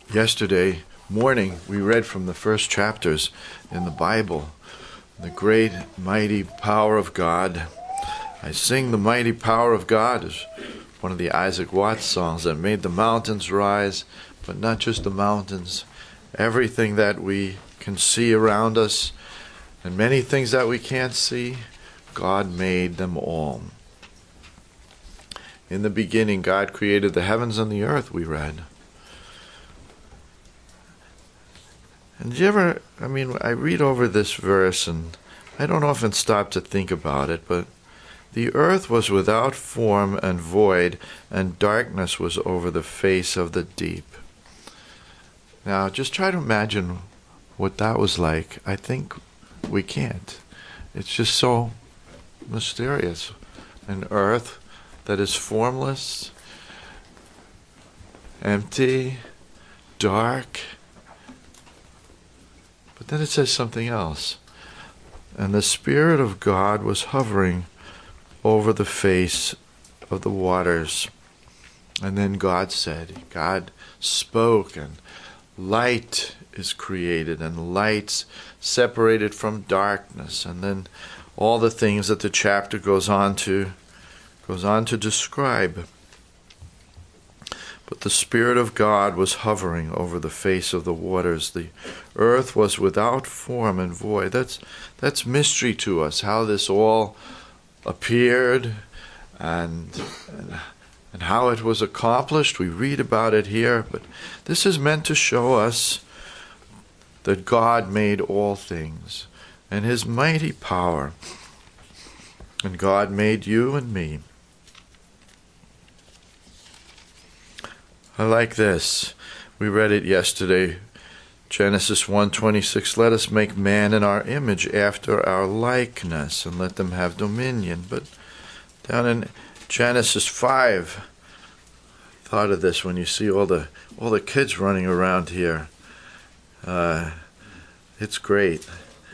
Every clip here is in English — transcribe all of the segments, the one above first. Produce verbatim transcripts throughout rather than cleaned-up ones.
Yesterday morning, we read from the first chapters in the Bible, the great, mighty power of God. I sing the mighty power of God is one of the Isaac Watts songs that made the mountains rise, but not just the mountains. Everything that we can see around us and many things that we can't see, God made them all. In the beginning, God created the heavens and the earth, we read. And did you ever, I mean, I read over this verse and I don't often stop to think about it, but the earth was without form and void, and darkness was over the face of the deep. Now, just try to imagine what that was like. I think we can't. It's just so mysterious. An earth that is formless, empty, dark. But then it says something else. And the Spirit of God was hovering over the face of the waters. And then God said, God spoke, and light is created, and light's separated from darkness. And then all the things that the chapter goes on to goes on to describe. But the Spirit of God was hovering over the face of the waters. The earth was without form and void. That's that's mystery to us, how this all appeared and, and, and how it was accomplished. We read about it here, but this is meant to show us that God made all things and His mighty power. And God made you and me. I like this. We read it yesterday. Genesis one twenty-six, let us make man in our image after our likeness, and let them have dominion. But down in Genesis five, I thought of this when you see all the all the kids running around here. Uh, it's great.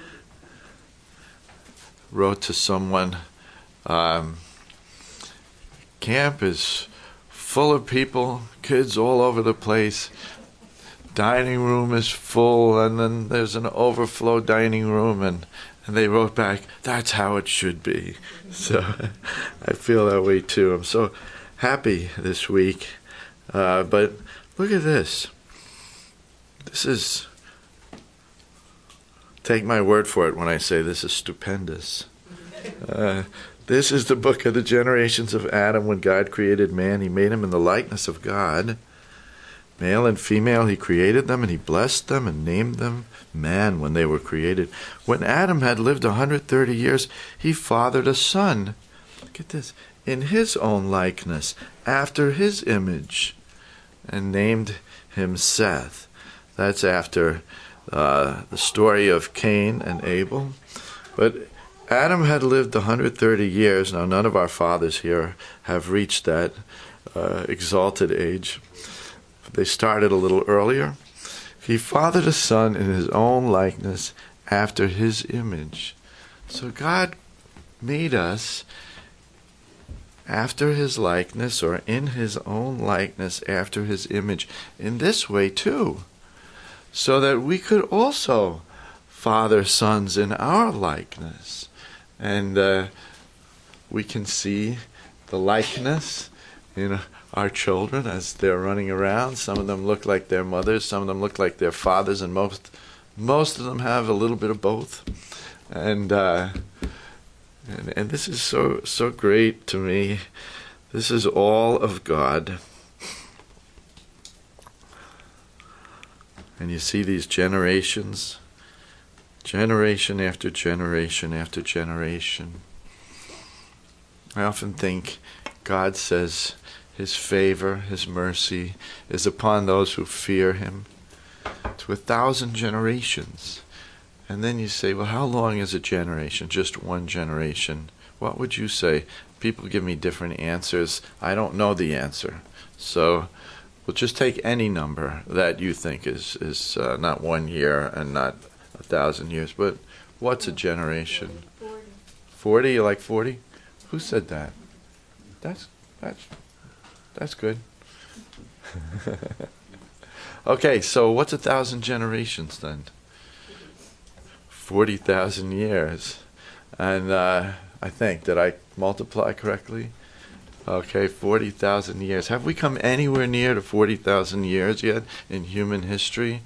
Wrote to someone, um, camp is full of people, kids all over the place. Dining room is full, and then there's an overflow dining room, and, and they wrote back, that's how it should be. So I feel that way too. I'm so happy this week. Uh, but look at this. This is, take my word for it when I say this is stupendous. Uh, This is the book of the generations of Adam. When God created man, He made him in the likeness of God. Male and female, He created them, and He blessed them and named them man when they were created. When Adam had lived one hundred thirty years, he fathered a son. Look at this. In his own likeness, after his image, and named him Seth. That's after uh, the story of Cain and Abel. But Adam had lived one hundred thirty years. Now, none of our fathers here have reached that uh, exalted age. They started a little earlier. He fathered a son in his own likeness after his image. So God made us after His likeness, or in His own likeness after His image, in this way too, so that we could also father sons in our likeness. And uh, we can see the likeness in our children as they're running around. Some of them look like their mothers, some of them look like their fathers, and most most of them have a little bit of both. And uh, and, and this is so so great to me. This is all of God. And you see these generations. Generation after generation after generation. I often think God says His favor, His mercy is upon those who fear Him to a thousand generations. And then you say, well, how long is a generation? Just one generation. What would you say? People give me different answers. I don't know the answer. So we'll just take any number that you think is, is uh, not one year and not a thousand years, but what's a generation? Forty. Forty? You like forty? Who said that? That's that's that's good. Okay, so what's a thousand generations then? forty thousand years. And uh, I think, did I multiply correctly? Okay, forty thousand years. Have we come anywhere near to forty thousand years yet in human history?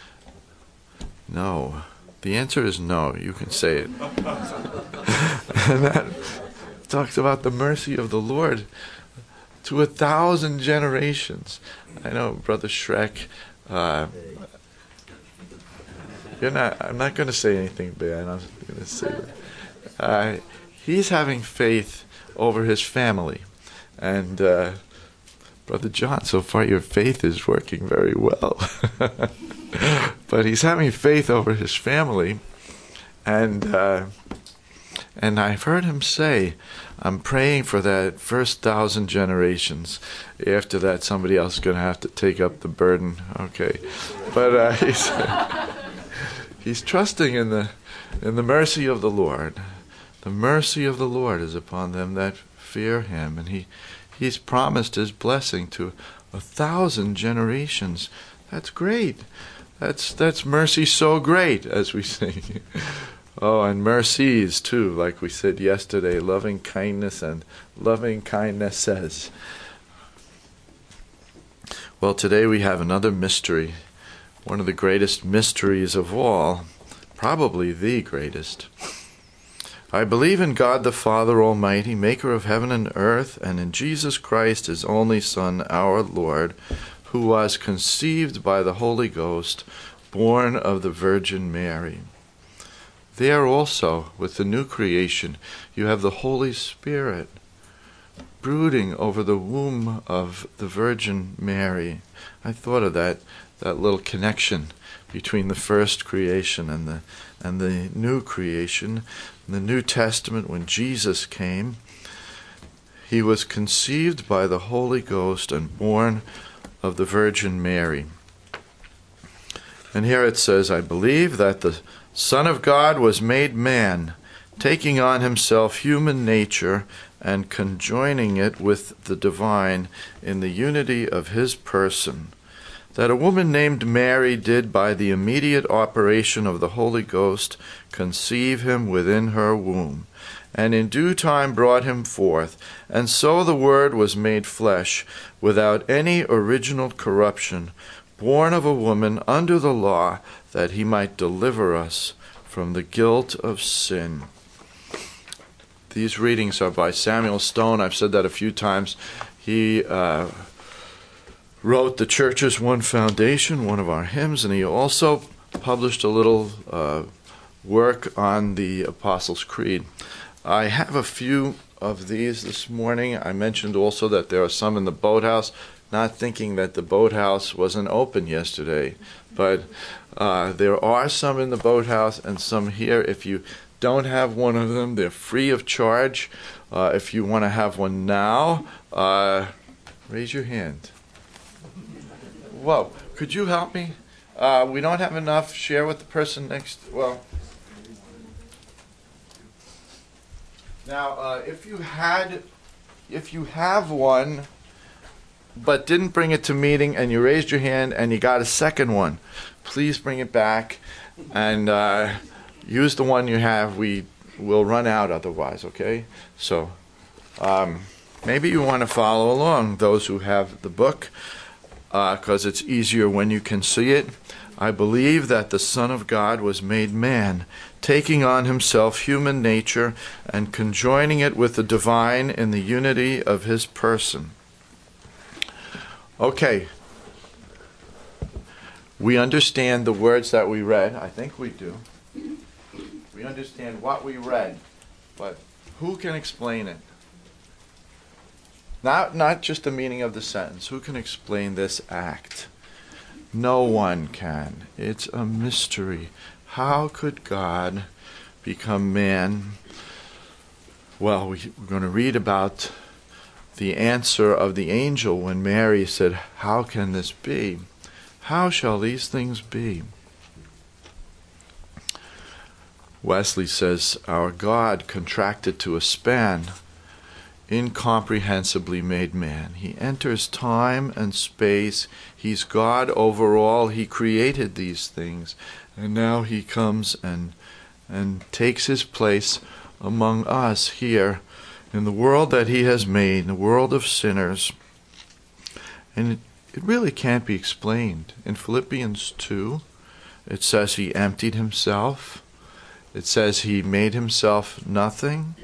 No. The answer is no. You can say it. And that talks about the mercy of the Lord to a thousand generations. I know, Brother Shrek, uh, you're not, I'm not going to say anything bad. I'm going to say that. Uh, he's having faith over his family. And uh, Brother John, so far your faith is working very well. But he's having faith over his family. And uh, and I've heard him say, I'm praying for that first thousand generations. After that, somebody else is going to have to take up the burden. Okay. But uh, he's, he's trusting in the in the mercy of the Lord. The mercy of the Lord is upon them that fear him. And he he's promised his blessing to a thousand generations. That's great. That's that's mercy so great, as we sing. Oh, and mercies too, like we said yesterday, loving kindness and loving kindness says. Well, today we have another mystery, one of the greatest mysteries of all, probably the greatest. I believe in God the Father Almighty, maker of heaven and earth, and in Jesus Christ, his only Son, our Lord, who was conceived by the Holy Ghost, born of the Virgin Mary. There also, with the new creation, you have the Holy Spirit brooding over the womb of the Virgin Mary. I thought of that, that little connection between the first creation and the and the new creation. In the New Testament, when Jesus came, he was conceived by the Holy Ghost and born of the Virgin Mary. And here it says, I believe that the Son of God was made man, taking on himself human nature and conjoining it with the divine in the unity of his person, that a woman named Mary did by the immediate operation of the Holy Ghost conceive him within her womb, and in due time brought him forth. And so the Word was made flesh, without any original corruption, born of a woman under the law, that he might deliver us from the guilt of sin. These readings are by Samuel Stone. I've said that a few times. He uh, wrote The Church's One Foundation, one of our hymns, and he also published a little uh, work on the Apostles' Creed. I have a few of these this morning. I mentioned also that there are some in the boathouse, not thinking that the boathouse wasn't open yesterday, but uh, there are some in the boathouse and some here. If you don't have one of them, they're free of charge. Uh, if you want to have one now, uh, raise your hand. Whoa, could you help me? Uh, we don't have enough. Share with the person next. Well, now uh, if you had, if you have one, but didn't bring it to meeting, and you raised your hand and you got a second one, please bring it back and uh, use the one you have. We will run out otherwise, okay? So um, maybe you want to follow along, those who have the book, because uh, it's easier when you can see it. I believe that the Son of God was made man, taking on himself human nature and conjoining it with the divine in the unity of his person. Okay, we understand the words that we read. I think we do. We understand what we read, but who can explain it? Not, not just the meaning of the sentence. Who can explain this act? No one can. It's a mystery. How could God become man? Well, we, we're going to read about the answer of the angel when Mary said, how can this be? How shall these things be? Wesley says, our God contracted to a span incomprehensibly made man. He enters time and space. He's God over all. He created these things. And now he comes and and takes his place among us here in the world that he has made, the world of sinners. And it, it really can't be explained. In Philippians two, it says he emptied himself. It says he made himself nothing.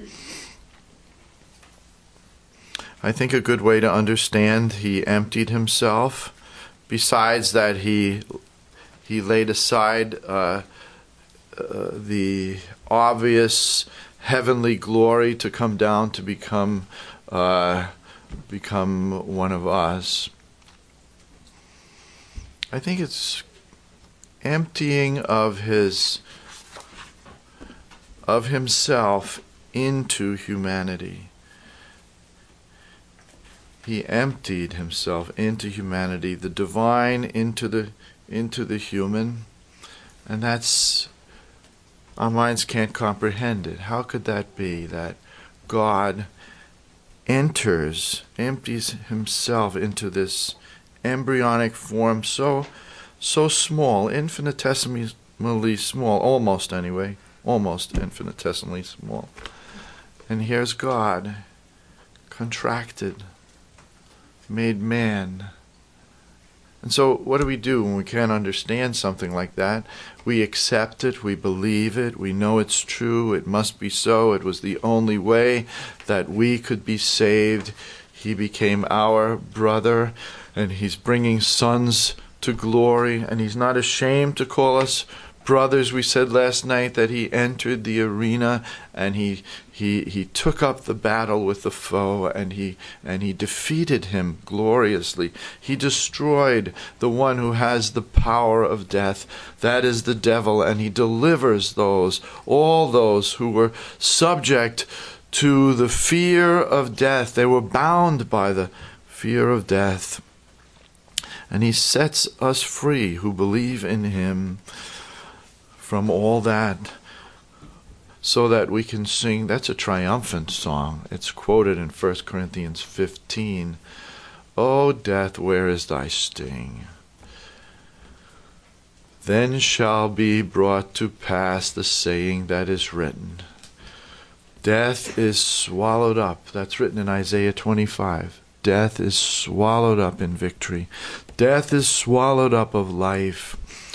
I think a good way to understand he emptied himself, besides that he he laid aside uh, uh, the obvious heavenly glory to come down to become uh, become one of us. I think it's emptying of his of himself into humanity. He emptied himself into humanity, the divine into the into the human, and that's, our minds can't comprehend it. How could that be, that God enters, empties himself into this embryonic form so so small, infinitesimally small, almost anyway, almost infinitesimally small. And here's God, contracted, made man. And so what do we do when we can't understand something like that? We accept it, we believe it, we know it's true, it must be so, it was the only way that we could be saved. He became our brother, and he's bringing sons to glory, and he's not ashamed to call us brothers. We said last night that he entered the arena and he he he took up the battle with the foe, and he and he defeated him gloriously. He destroyed the one who has the power of death, that is the devil, and he delivers those, all those who were subject to the fear of death. They were bound by the fear of death. And he sets us free who believe in him from all that, so that we can sing. That's a triumphant song. It's quoted in First Corinthians fifteen. O death, where is thy sting? Then shall be brought to pass the saying that is written. Death is swallowed up. That's written in Isaiah twenty-five. Death is swallowed up in victory. Death is swallowed up of life.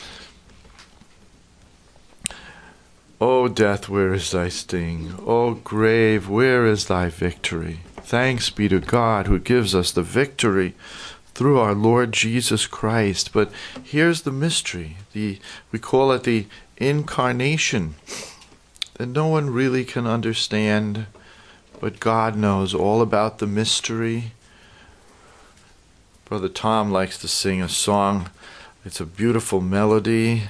O death, where is thy sting? O grave, where is thy victory? Thanks be to God who gives us the victory through our Lord Jesus Christ. But here's the mystery. The we call it the incarnation, that no one really can understand, but God knows all about the mystery. Brother Tom likes to sing a song. It's a beautiful melody,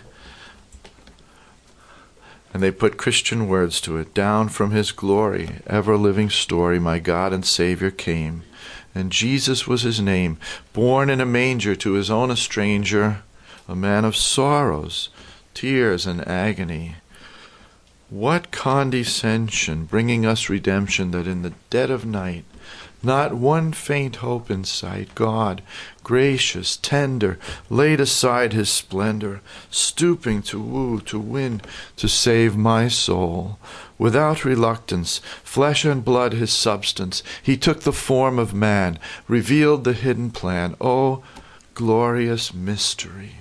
and they put Christian words to it. Down from his glory, ever-living story, my God and Savior came, and Jesus was his name, born in a manger to his own a stranger, a man of sorrows, tears, and agony. What condescension, bringing us redemption, that in the dead of night, not one faint hope in sight, God, gracious, tender, laid aside his splendor, stooping to woo, to win, to save my soul. Without reluctance, flesh and blood his substance, he took the form of man, revealed the hidden plan. Oh, glorious mystery!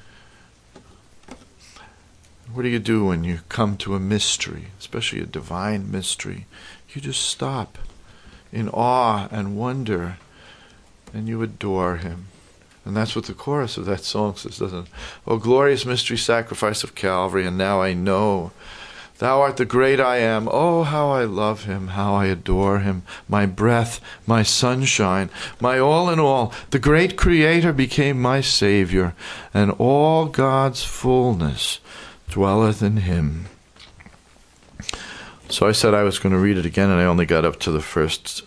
What do you do when you come to a mystery, especially a divine mystery? You just stop in awe and wonder, and you adore him. And that's what the chorus of that song says, doesn't it? Oh, glorious mystery, sacrifice of Calvary, and now I know thou art the great I am. Oh, how I love him, how I adore him, my breath, my sunshine, my all in all. The great Creator became my Savior, and all God's fullness dwelleth in him. So I said I was going to read it again, and I only got up to the first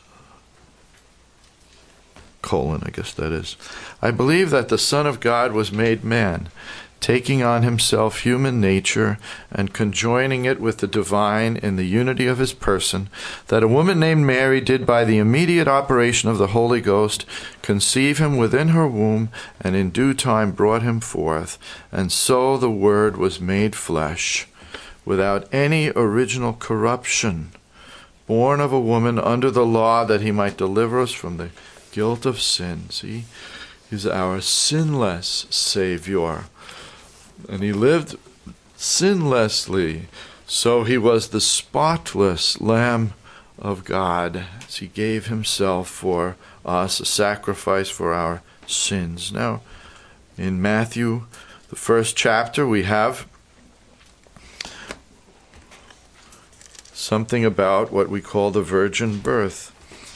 colon, I guess that is. I believe that the Son of God was made man, taking on himself human nature and conjoining it with the divine in the unity of his person, that a woman named Mary did by the immediate operation of the Holy Ghost conceive him within her womb, and in due time brought him forth. And so the Word was made flesh, without any original corruption, born of a woman under the law, that he might deliver us from the guilt of sin. See, he's our sinless Savior. And he lived sinlessly, so he was the spotless Lamb of God, as he gave himself for us, a sacrifice for our sins. Now, in Matthew, the first chapter, we have something about what we call the virgin birth.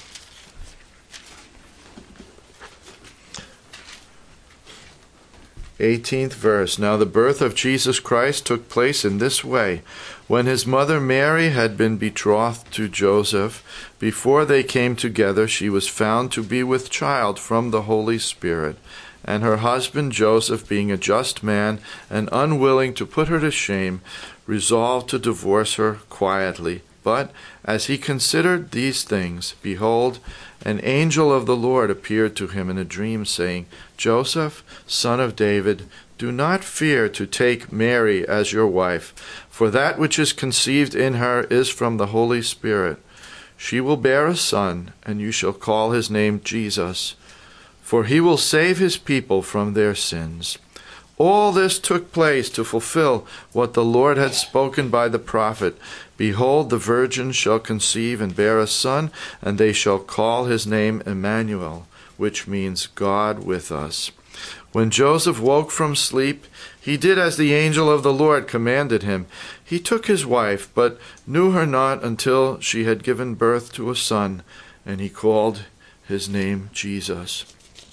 eighteenth verse. Now the birth of Jesus Christ took place in this way. When his mother Mary had been betrothed to Joseph, before they came together, she was found to be with child from the Holy Spirit. And her husband Joseph, being a just man and unwilling to put her to shame, resolved to divorce her quietly. But as he considered these things, behold, an angel of the Lord appeared to him in a dream, saying, Joseph, son of David, do not fear to take Mary as your wife, for that which is conceived in her is from the Holy Spirit. She will bear a son, and you shall call his name Jesus, for he will save his people from their sins. All this took place to fulfill what the Lord had spoken by the prophet. Behold, the virgin shall conceive and bear a son, and they shall call his name Emmanuel, which means God with us. When Joseph woke from sleep, he did as the angel of the Lord commanded him. He took his wife, but knew her not until she had given birth to a son, and he called his name Jesus.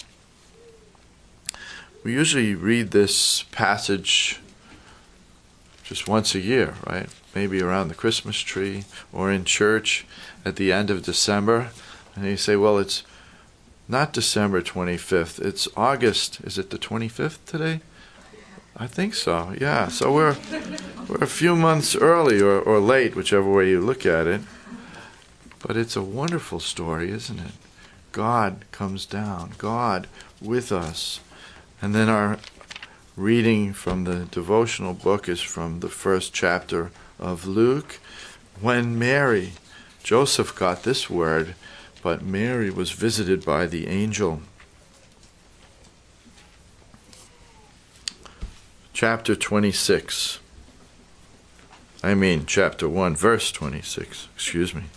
We usually read this passage just once a year, right? Maybe around the Christmas tree or in church at the end of December. And you say, well, it's not December twenty-fifth. It's August. Is it the twenty-fifth today? I think so, yeah. So we're we're a few months early or, or late, whichever way you look at it. But it's a wonderful story, isn't it? God comes down. God with us. And then our reading from the devotional book is from the first chapter of Luke. When Mary, Joseph got this word, but Mary was visited by the angel. Chapter twenty-six. I mean, chapter one, verse twenty-six. Excuse me.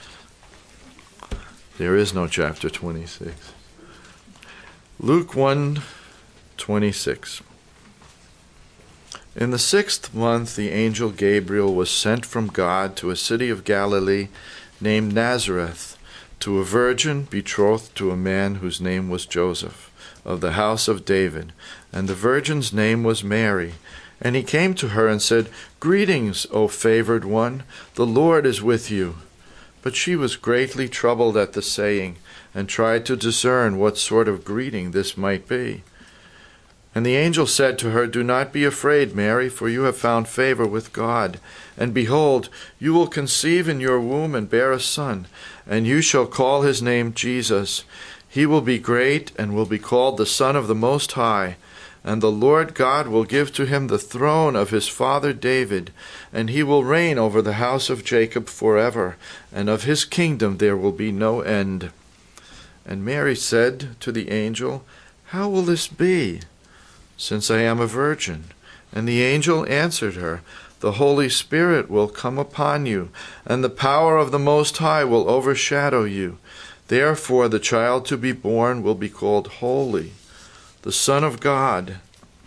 There is no chapter twenty-six. Luke one, twenty-six. In the sixth month, the angel Gabriel was sent from God to a city of Galilee named Nazareth, to a virgin betrothed to a man whose name was Joseph, of the house of David, and the virgin's name was Mary. And he came to her and said, Greetings, O favored one, the Lord is with you. But she was greatly troubled at the saying, and tried to discern what sort of greeting this might be. And the angel said to her, Do not be afraid, Mary, for you have found favor with God. And behold, you will conceive in your womb and bear a son, and you shall call his name Jesus. He will be great and will be called the Son of the Most High. And the Lord God will give to him the throne of his father David, and he will reign over the house of Jacob forever, and of his kingdom there will be no end. And Mary said to the angel, How will this be, since I am a virgin? And the angel answered her, The Holy Spirit will come upon you, and the power of the Most High will overshadow you. Therefore the child to be born will be called Holy, the Son of God.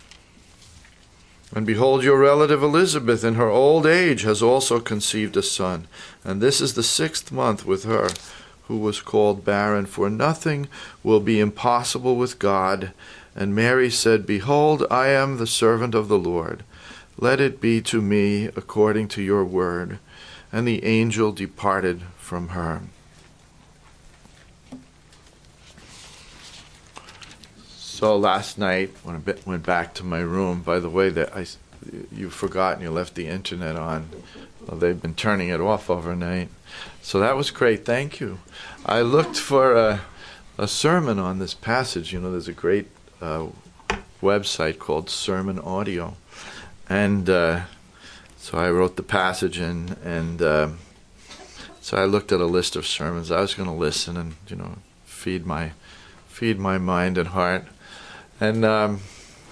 And behold, your relative Elizabeth in her old age has also conceived a son, and this is the sixth month with her, who was called barren, for nothing will be impossible with God. And Mary said, Behold, I am the servant of the Lord. Let it be to me according to your word. And the angel departed from her. So last night when I went back to my room, by the way, that I, you forgot and you left the internet on. Well, they've been turning it off overnight. So that was great. Thank you. I looked for a, a sermon on this passage. You know, there's a great uh, website called Sermon Audio. And uh, so I wrote the passage in, and uh, so I looked at a list of sermons. I was going to listen and, you know, feed my feed my mind and heart. And um,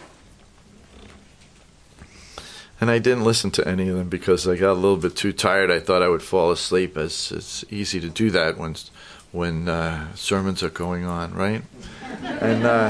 and I didn't listen to any of them because I got a little bit too tired. I thought I would fall asleep, as it's easy to do that when when uh, sermons are going on, right? And uh,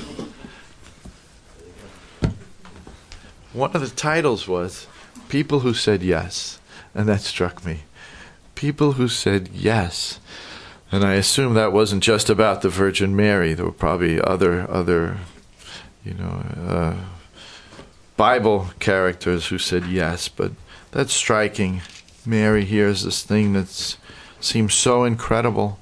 one of the titles was "People Who Said Yes," and that struck me. People who said yes. And I assume that wasn't just about the Virgin Mary. There were probably other other. you know, uh, Bible characters who said yes, but that's striking. Mary hears this thing that seems so incredible.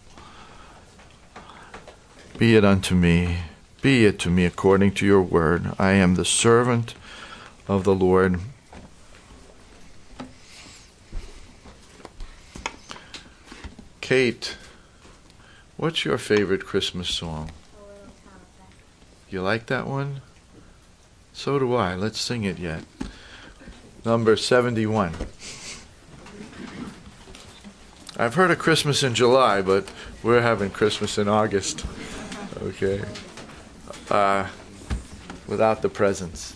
Be it unto me, be it to me according to your word. I am the servant of the Lord. Kate, what's your favorite Christmas song? You like that one? So do I. Let's sing it yet. Number seventy-one. I've heard of Christmas in July, but we're having Christmas in August. Okay. Uh, without the presents.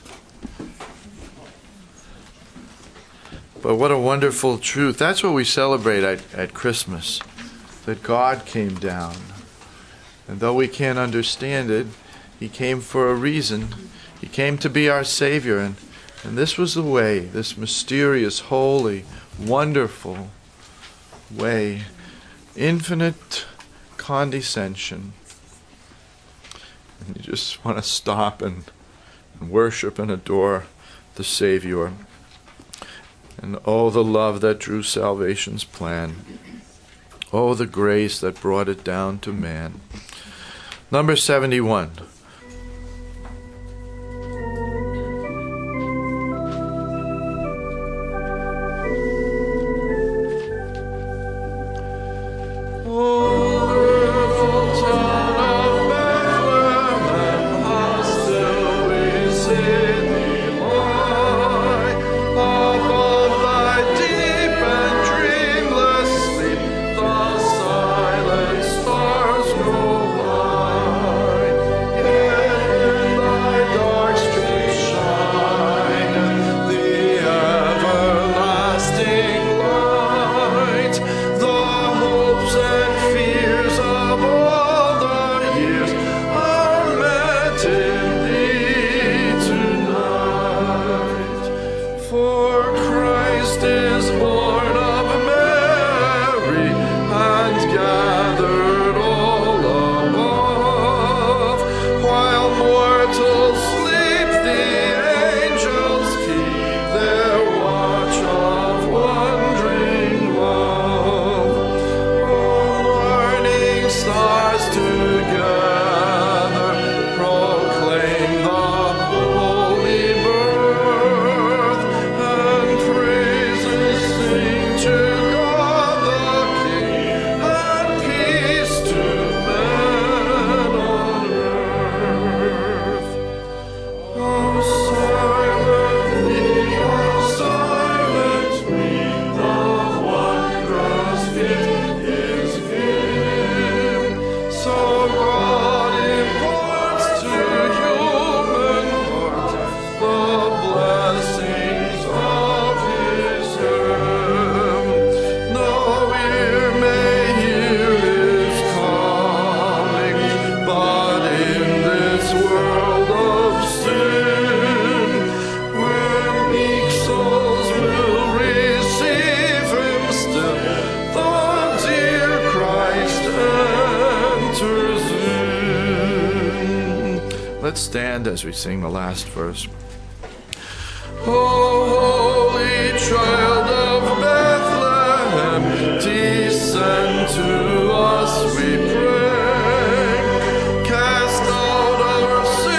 But what a wonderful truth. That's what we celebrate at, at Christmas. That God came down. And though we can't understand it, He came for a reason. He came to be our Savior. And, and this was the way, this mysterious, holy, wonderful way. Infinite condescension. And you just want to stop and, and worship and adore the Savior. And oh, the love that drew salvation's plan. Oh, the grace that brought it down to man. Number seventy-one. Let's stand as we sing the last verse. Oh, holy child of Bethlehem, descend to us, we pray. Cast out our sins.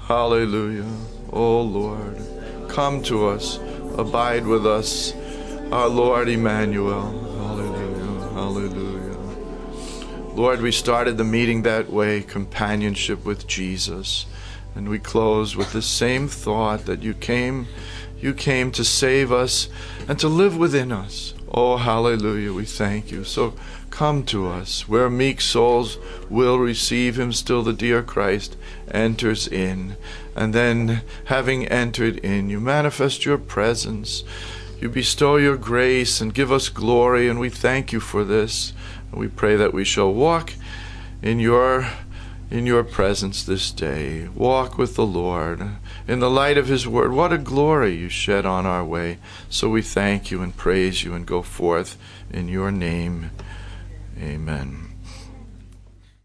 Hallelujah. Oh Lord, come to us, abide with us, our Lord Emmanuel. Hallelujah. Hallelujah. Lord, we started the meeting that way, companionship with Jesus. And we close with the same thought that you came, you came to save us and to live within us. Oh, hallelujah, we thank you. So come to us, where meek souls will receive him, still the dear Christ enters in. And then, having entered in, you manifest your presence. You bestow your grace and give us glory, and we thank you for this. And we pray that we shall walk in your in your presence this day. Walk with the Lord in the light of his word. What a glory you shed on our way. So we thank you and praise you and go forth in your name. Amen.